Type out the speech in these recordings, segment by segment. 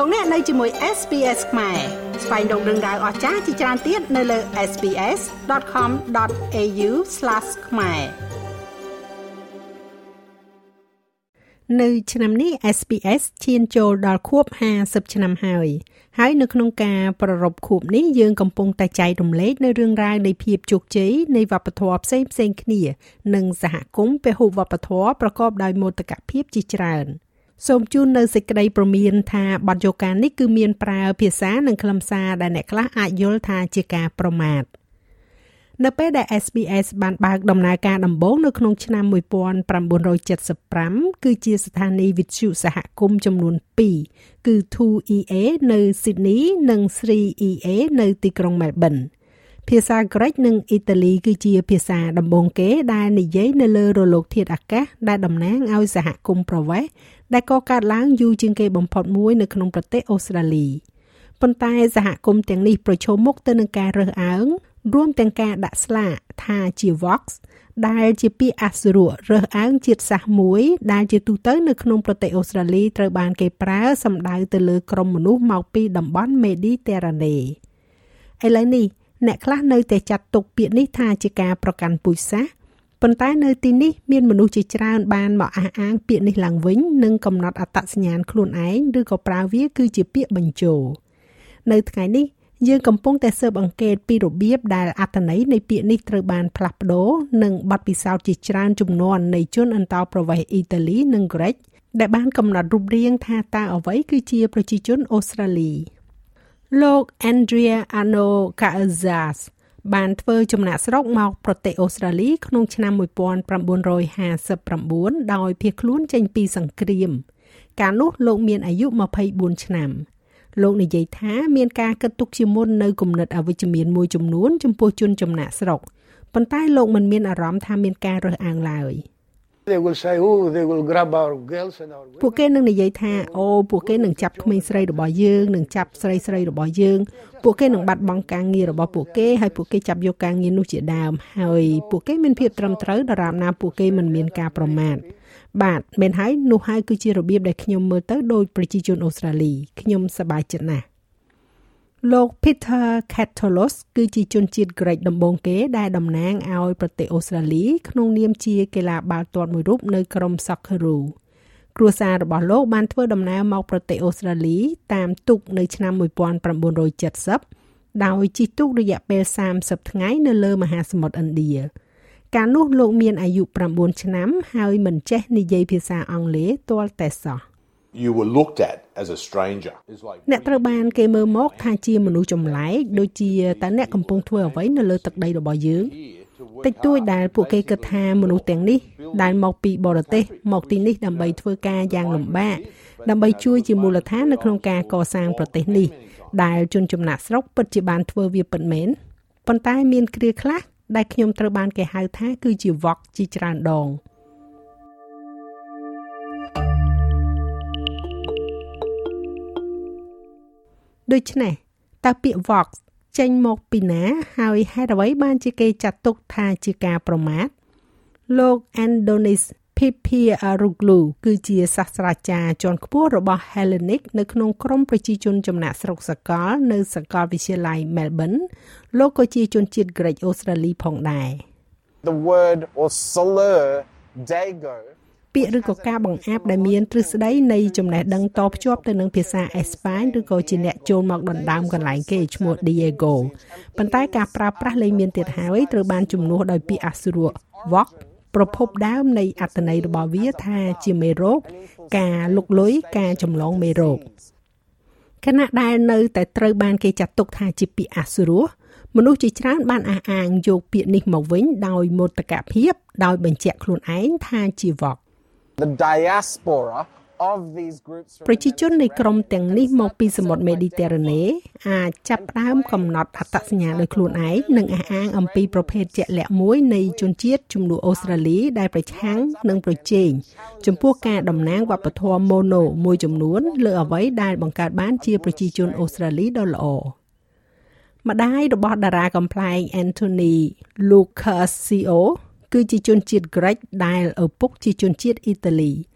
លោកអ្នកនៅជាមួយ SPS ខ្មែរស្វែងរកដឹងដៅអស្ចារ្យជាច្រើនទៀតនៅលើ sps.com.au/khmer នៅឆ្នាំនេះ SPS ឈានចូលដល់ខួប50ឆ្នាំហើយនៅក្នុងការប្រារព្ធខួបនេះយើងកំពុងតែចែករំលែកនៅរឿងរ៉ាវនៃភាពជោគជ័យនៃវប្បធម៌ផ្សេងៗគ្នានិងសហគមន៍ពហុវប្បធម៌ប្រកបដោយមោទកភាពជាច្រើនសូមជូននៅសេចក្តីព្រមានថាបទយកការនេះគឺមានប្រើភាសានិងខ្លឹមសារដែលអ្នកខ្លះអាចយល់ថាជាការប្រមាថនៅពេលដែល SBS បានបើកដំណើរការដំបូងនៅក្នុងឆ្នាំ1975គឺជាស្ថានីយ៍វិទ្យុសហគមន៍ចំនួន2គឺ 2EA នៅ Sydney និង 3EA នៅទីក្រុង Melbourne ភាសាក្រិកនិងអ៊ីតាលីគឺជាភាសាដំបូងគេដែលនិយាយនៅលើរលកធាតុអាកាសដែលតំណាងឲ្យសហគមន៍ប្រវេសន៍ដែលកកើតឡើងយូរជាងគេបំផុតមួយនៅក្នុងប្រទេសអូស្ត្រាលីប៉ុន្តែសហគមន៍ទាំងនេះប្រឈមមុខទៅនឹងការរើសអើងរួមទាំងការដាក់ស្លាកថាជា Vox ដែលជាពាក្យអសុរោះរើសអើងជាតិសាសន៍មួយដែលជាទូទៅនៅក្នុងប្រទេសអូស្ត្រាលីត្រូវបានគេប្រើសំដៅទៅលើក្រុមមនុស្សមកពីតំបន់ Mediterranean ឥឡូវនេះអ្នកខ្លះនៅតែចាត់ទុកពាក្យនេះថាជាការប្រកាន់ពូជសាសន៍ប៉ុន្តែនៅទីនេះមានមនុស្សជាច្រើនបានមកអះអាងពាក្យនេះឡើងវិញនិងកំណត់អត្តសញ្ញាណខ្លួនឯងឬក៏ប្រើវាគឺជាពាក្យបញ្ចូលនៅថ្ងៃនេះយើងកំពុងតែស៊ើបអង្កេតពីរបៀបដែលអត្ថន័យនៃពាក្យនេះត្រូវបានផ្លាស់ប្ដូរនិងបទពិសោធន៍ជាច្រើនជំនាន់នៃជនអន្តោប្រវេសន៍អ៊ីតាលីនិងក្រិកដែលបានកំណត់រូបរាងថាតើអ្វីគឺជាប្រជាជនអូស្ត្រាលីលោក Andrea Ano Caazas បានធ្វើចំណាកស្រុកមកប្រទេសអូស្ត្រាលីក្នុងឆ្នាំ1959ដោយភៀសខ្លួនចេញពីសង្គ្រាមកាលនោះលោកមានអាយុ24ឆ្នាំលោកនិយាយថាមានការគិតទុកជាមុននៅគំនិតអវិជ្ជមានមួយចំនួនចំពោះជនចំណាកស្រុកប៉ុន្តែលោកមិនមានអារម្មណ៍ថាមានការរើសអើងឡើយពួកគេនឹងនិយាយថាពួកគេនឹងចាប់ក្មេងស្រីរបស់យើងនឹងចាប់ស្រីរបស់យើងពួកគេនឹងបាត់បង់ការងាររបស់ពួកគេហើយពួកគេចាប់យកការងារនោះជាដើមហើយពួកគេមានភាពត្រឹមត្រូវដរាបណាពួកគេមិនមានការប្រមាថបាទមែនហើយនោះហើយគឺជារបៀបដែលខ្ញុំមើលទៅដូចប្រជាជនអូស្ត្រាលីខ្ញុំសប្បាយចិត្តណាស់លោក Peter Catalos គឺជាជនជាតិក្រិកដំបូងគេដែលតំណាងឲ្យប្រទេសអូស្ត្រាលីក្នុងនាមជាកីឡាបាល់ទាត់មួយរូបនៅក្រុម Socceroo គ្រួសាររបស់លោកបានធ្វើដំណើរមកប្រទេសអូស្ត្រាលីតាមទូកនៅឆ្នាំ1970ដោយជិះទូករយៈពេល30ថ្ងៃនៅលើមហាសមុទ្រឥណ្ឌាកាលនោះលោកមានអាយុ9ឆ្នាំហើយមិនចេះនិយាយភាសាអង់គ្លេសទាល់តែសោះ You were looked at as a stranger. អ្នកត្រូវបានគេមើលមកថាជាមនុស្សចម្លែកដូចជាតើអ្នកកំពុងធ្វើអ្វីនៅលើទឹកដីរបស់យើងតិចតួចដែលពួកគេគិតថាមនុស្សទាំងនេះដែលមកពីបរទេសមកទីនេះដើម្បីធ្វើការយ៉ាងលំបាកដើម្បីជួយជាមូលដ្ឋាននៅក្នុងការកសាងប្រទេសនេះដែលជនចំណាកស្រុកពិតជាបានធ្វើវាពិតមែនប៉ុន្តែមានគ្រាខ្លះដែលខ្ញុំត្រូវបានគេហៅថាគឺជា Vox ជាច្រើនដងដូច្នេះតើពាក្យ Vox ចេញមកពីណាហើយហេតុអ្វីបានជាគេចាត់ទុកថាជាការប្រមាថលោក Andonis Pipiaroglu គឺជាសាស្ត្រាចារ្យជាន់ខ្ពស់របស់ Hellenic នៅក្នុងក្រុមប្រជាជនចំណាកស្រុកសកលនៅសាកលវិទ្យាល័យ Melbourne លោកក៏ជាជនជាតិក្រិកអូស្ត្រាលីផងដែរ The word or slur dago ពាក្យឬក៏ការបង្អាប់ដែលមានទ្រឹស្ដីនៃចំណេះដឹងតភ្ជាប់ទៅនឹងភាសាអេស្ប៉ាញឬក៏ជាអ្នកចូលមកដណ្ដើមកន្លែងគេឈ្មោះ Diego ប៉ុន្តែការប្រើប្រាស់លែងមានទៀតហើយត្រូវបានជំនួសដោយពាក្យអសុរោះ Vox ប្រភពដើមនៃអត្ថន័យរបស់វាថាជាមេរោគការលុកលុយការចម្លងមេរោគខណៈដែលនៅតែត្រូវបានគេចាត់ទុកថាជាពាក្យអសុរោះមនុស្សជាច្រើនបានអះអាងយកពាក្យនេះមកវិញដោយមោទកភាពដោយបញ្ជាក់ខ្លួនឯងថាជា Vox The diaspora of these groups ប្រជាជននៃក្រុមទាំងនេះមកពីសមុទ្រ Mediterranean អាចចាប់ផ្ដើមកំណត់អត្តសញ្ញាណដោយខ្លួនឯងនិងអះអាងអំពីប្រភេទជាក់លាក់មួយនៃជនជាតិជំនួសអូស្ត្រាលីដែលប្រឆាំងនិងប្រជែងចំពោះការតំណាងវប្បធម៌ Mono មួយចំនួនលើអ្វីដែលបង្កើតបានជាប្រជាជនអូស្ត្រាលីដ៏ល្អម្ដាយរបស់តារាកំប្លែង Anthony Lucasio គឺជាជនជាតិក្រិកដែលឪពុកជាជនជាតិអ៊ីតាលី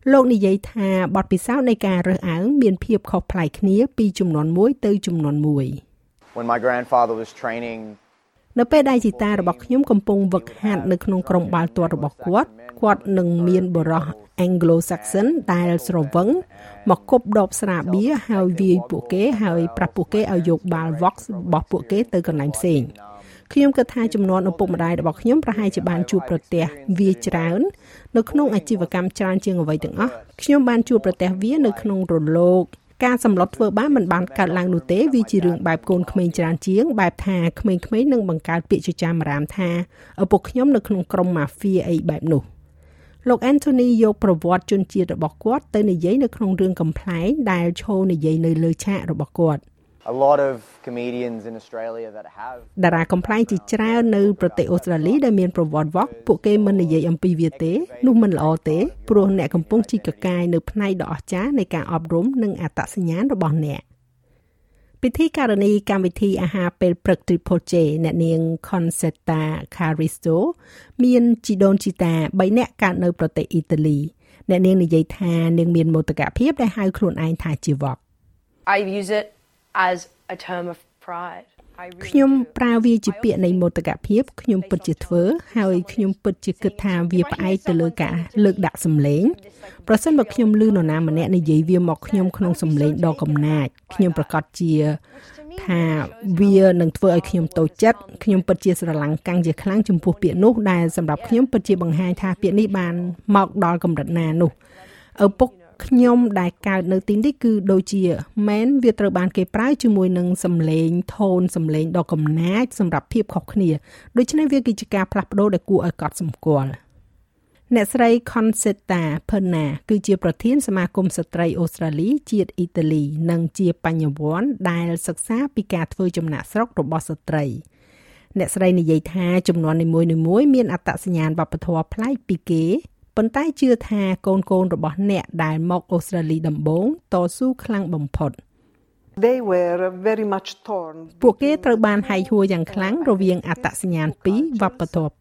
លោកនិយាយថាបទពិសោធន៍នៃការរើសអើងមានភាពខុសប្លែកគ្នាពីជំនាន់មួយទៅជំនាន់មួយ When my grandfather was training នៅពេលដែលជីតារបស់ខ្ញុំកំពុងវឹកហាត់នៅក្នុងក្រុមបាល់ទាត់របស់គាត់នឹងមានបរិស Anglo-Saxon ដែលស្រវឹងមកគប់ដបស្រាបៀរហើយវាយពួកគេហើយប្រាប់ពួកគេឲ្យយកបាល់ Vox របស់ពួកគេទៅកន្លែងផ្សេងខ្ញុំគិតថាចំនួនឪពុកម្ដាយរបស់ខ្ញុំប្រហែលជាបានជួបប្រទះវាច្រើននៅក្នុងអាជីវកម្មច្រើនជាងអ្វីទាំងអស់ខ្ញុំបានជួបប្រទះវានៅក្នុងរលកការសម្លុតធ្វើបានមិនបានកើតឡើងនោះទេវាជារឿងបែបកូនក្មេងច្រើនជាងបែបថាក្មេងៗនឹងបង្កើតពាក្យចចាមអារាមថាឪពុកខ្ញុំនៅក្នុងក្រុមម៉ាហ្វៀអីបែបនោះលោក Anthony យកប្រវត្តិជនជាតិរបស់គាត់ទៅនិយាយនៅក្នុងរឿងកំប្លែងដែលឈរនិយាយនៅលើឆាករបស់គាត់ A lot of comedians in Australia that have តារាកំប្លែងជាច្រើននៅប្រទេសអូស្ត្រាលីដែលមានប្រវត្តិវ៉កពួកគេមិននិយាយអំពីវាទេនោះមិនល្អទេព្រោះអ្នកកំពុងជីកកាយនៅផ្នែកដ៏អស្ចារ្យនៃការអប់រំនិងអត្តសញ្ញាណរបស់អ្នកពិធីការនីកម្មវិធីអាហារពេលព្រឹក Triple J អ្នកនាង Concetta Caristo មានជីដូនជីតា3នាក់កើតនៅប្រទេសអ៊ីតាលីអ្នកនាងនិយាយថានាងមានមោទកភាពដែលហៅខ្លួនឯងថាជាវ៉ក I use it as a term of pride ខ្ញុំប្រើវាជាពាក្យនៃមោទកភាពខ្ញុំពិតជាធ្វើហើយខ្ញុំពិតជាគិតថាវាផ្អែកទៅលើការលើកដាក់សម្លេងប្រសិនបើខ្ញុំឮនរណាម្នាក់និយាយវាមកខ្ញុំក្នុងសម្លេងដ៏កំណាចខ្ញុំប្រកាសជាថាវានឹងធ្វើឲ្យខ្ញុំតូចចិត្តខ្ញុំពិតជាស្រឡាំងកាំងជាខ្លាំងចំពោះពាក្យនោះដែលសម្រាប់ខ្ញុំពិតជាបង្ហាញថាពាក្យនេះបានមកដល់កម្រិតណានោះឪពុកខ្ញុំដែលកើតនៅទីនេះគឺដូចជាមែនវាត្រូវបានគេប្រើជាមួយនឹងសម្លេងថូនសម្លេងដ៏កំណាចសម្រាប់ភាពខុសគ្នាដូច្នេះវាគឺជាការផ្លាស់ប្ដូរដែលគួរឲ្យកត់សម្គាល់អ្នកស្រី Concetta Perna គឺជាប្រធានសមាគមស្ត្រីអូស្ត្រាលីជាតិអ៊ីតាលីនិងជាបញ្ញវន្តដែលសិក្សាពីការធ្វើចំណាកស្រុករបស់ស្ត្រីអ្នកស្រីនិយាយថាចំនួននីមួយៗមានអត្តសញ្ញាណវប្បធម៌ប្លែកពីគេប៉ុន្តែជឿថាកូនៗរបស់អ្នកដែលមកអូស្ត្រាលីដំបូងតស៊ូខ្លាំងបំផុត They were very much torn ពួកគេត្រូវបានហែកហួរយ៉ាងខ្លាំងរវាងអត្តសញ្ញាណ2វប្បធម៌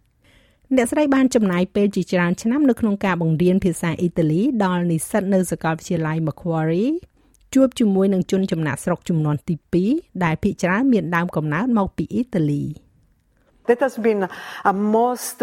2អ្នកស្រីបានចំណាយពេលជាច្រើនឆ្នាំនៅក្នុងការបង្រៀនភាសាអ៊ីតាលីដល់និស្សិតនៅសាកលវិទ្យាល័យ Macquarie ជួបជាមួយនឹងជនចំណាកស្រុកចំនួនទី2ដែលភាគច្រើនមានដើមកំណើតមកពីអ៊ីតាលី That has been a most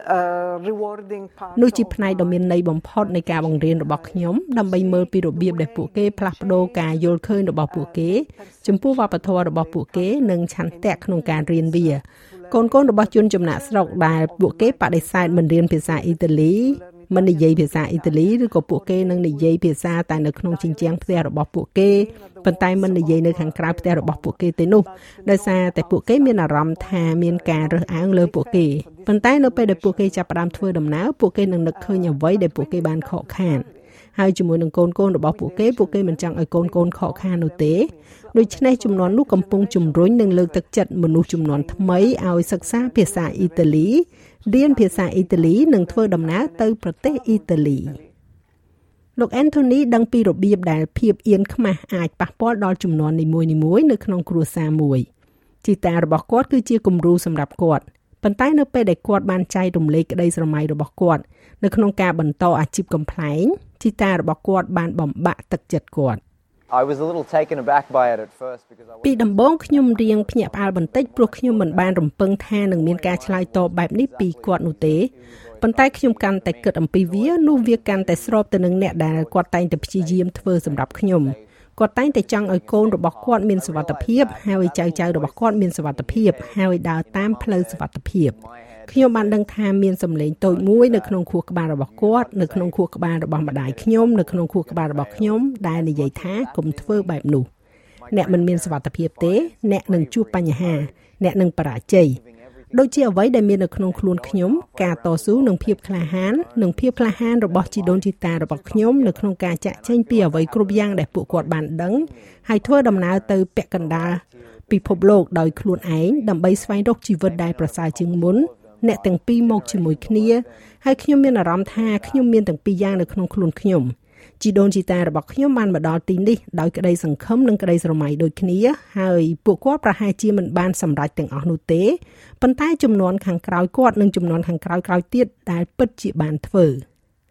rewarding part នោះជាផ្នែកដ៏មានន័យបំផុតនៃការបង្រៀនរបស់ខ្ញុំដើម្បីមើលពីរបៀបដែលពួកគេផ្លាស់ប្ដូរការយល់ឃើញរបស់ពួកគេចំពោះវប្បធម៌របស់ពួកគេនិងឆន្ទៈក្នុងការរៀនវាកូនៗរបស់ជនចំណាកស្រុកដែលពួកគេបដិសេធមិនរៀនភាសាអ៊ីតាលីមិននិយាយភាសាអ៊ីតាលីឬក៏ពួកគេនឹងនិយាយភាសាតែនៅក្នុងជញ្ជាំងផ្ទះរបស់ពួកគេប៉ុន្តែមិននិយាយនៅខាងក្រៅផ្ទះរបស់ពួកគេទេនោះដោយសារតែពួកគេមានអារម្មណ៍ថាមានការរើសអើងលើពួកគេប៉ុន្តែនៅពេលដែលពួកគេចាប់ផ្ដើមធ្វើដំណើរពួកគេនឹងនឹកឃើញអ្វីដែលពួកគេបានខកខានហើយជាមួយនឹងកូនៗរបស់ពួកគេមិនចង់ឲ្យកូនៗខកខាននោះទេដូច្នេះជំនាន់នោះកំពុងជំរុញនិងលើកទឹកចិត្តមនុស្សជំនាន់ថ្មីឲ្យសិក្សាភាសាអ៊ីតាលីរៀនភាសាអ៊ីតាលីនិងធ្វើដំណើរទៅប្រទេសអ៊ីតាលីលោក Anthony ដឹងពីរបៀបដែលភាពអៀនខ្មាស់អាចប៉ះពាល់ដល់ជំនាន់នីមួយៗនៅក្នុងគ្រួសារមួយជីតារបស់គាត់គឺជាគំរូសម្រាប់គាត់ប៉ុន្តែនៅពេលដែលគាត់បានចែករំលែកក្តីស្រមៃរបស់គាត់នៅក្នុងការបន្តអាជីពកំប្លែងជីតារបស់គាត់បានបំបាក់ទឹកចិត្តគាត់ I was a little taken aback by it at first because I ពីដំបូងខ្ញុំរៀងភ្ញាក់ផ្អើលបន្តិចព្រោះខ្ញុំមិនបានរំពឹងថានឹងមានការឆ្លើយតបបែបនេះពីគាត់នោះទេប៉ុន្តែខ្ញុំកាន់តែគិតអំពីវានោះវាកាន់តែស្របទៅនឹងអ្នកដែលគាត់តែងតែព្យាយាមធ្វើសម្រាប់ខ្ញុំគាត់តែងតែចង់ឲ្យកូនរបស់គាត់មានសុវត្ថិភាពហើយចៅៗរបស់គាត់មានសុវត្ថិភាពហើយដើរតាមផ្លូវសុវត្ថិភាពខ្ញុំបានដឹងថាមានសម្លេងតូចមួយនៅក្នុងខួរក្បាលរបស់គាត់នៅក្នុងខួរក្បាលរបស់ម្ដាយខ្ញុំនៅក្នុងខួរក្បាលរបស់ខ្ញុំដែលនិយាយថាកុំធ្វើបែបនោះអ្នកមិនមានសុវត្ថិភាពទេអ្នកនឹងជួបបញ្ហាអ្នកនឹងបរាជ័យដូចជាអ្វីដែលមាននៅក្នុងខ្លួនខ្ញុំការតស៊ូនិងភាពក្លាហានរបស់ជីដូនជីតារបស់ខ្ញុំនៅក្នុងការចាក់ចែងពីអ្វីគ្រប់យ៉ាងដែលពួកគាត់បានដឹងហើយធ្វើដំណើរទៅពាក់កណ្ដាលពិភពលោកដោយខ្លួនឯងដើម្បីស្វែងរកជីវិតដែលប្រសើរជាងមុនអ្នកទាំងពីរមកជាមួយគ្នាហើយខ្ញុំមានអារម្មណ៍ថាខ្ញុំមានទាំងពីរយ៉ាងនៅក្នុងខ្លួនខ្ញុំជីដូនជីតារបស់ខ្ញុំបានមកដល់ទីនេះដោយក្តីសង្ឃឹមនិងក្តីស្រមៃដូចគ្នាហើយពួកគាត់ប្រហែលជាមិនបានសម្រេចទាំងអស់នោះទេប៉ុន្តែចំនួនខាងក្រោយគាត់និងចំនួនខាងក្រោយទៀតដែលពិតជាបានធ្វើ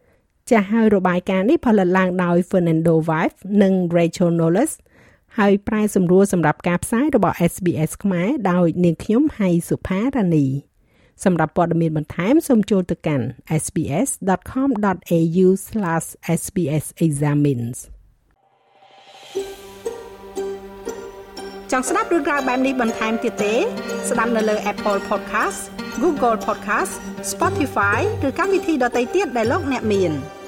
ចាស់ហើយរបាយការណ៍នេះផលិតឡើងដោយ Fernando Vive និង Rachel Knowles ហើយប្រែសម្រួលសម្រាប់ការផ្សាយរបស់ SBS ខ្មែរដោយនាងខ្ញុំហៃសុផារ៉ានីសម្រាប់ព័ត៌មានបន្ថែមសូមចូលទៅកាន់ sbs.com.au/sbsexamines ចង់ស្ដាប់រឿងរ៉ាវបែបនេះបន្ថែមទៀតទេស្ដាប់នៅលើ Apple Podcast Google Podcast Spotify ឬកម្មវិធីដទៃទៀតដែលលោកអ្នកមាន